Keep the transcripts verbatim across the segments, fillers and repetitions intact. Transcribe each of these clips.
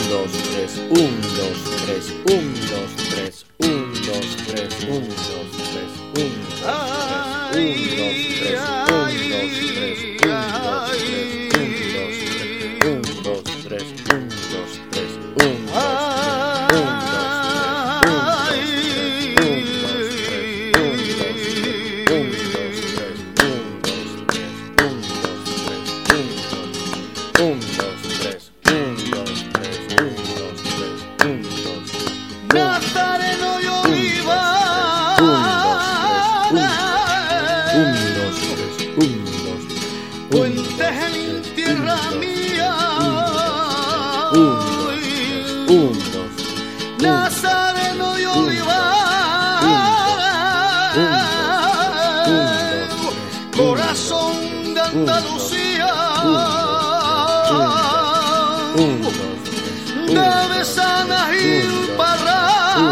dos, tres, un, dos, tres, un, dos, tres, un, dos, tres, un, dos, tres, un, dos, tres, un, dos, tres, un, dos, tres, un, dos, tres, un, dos, tres, un, dos, Nazareno y Olivar, puentes en tierra mía, Nazareno y Olivar, corazón de Andalucía, de Besana y Parral,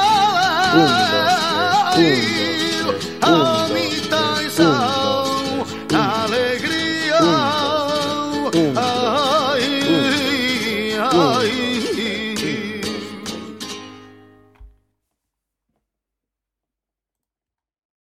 a mitad esa alegría.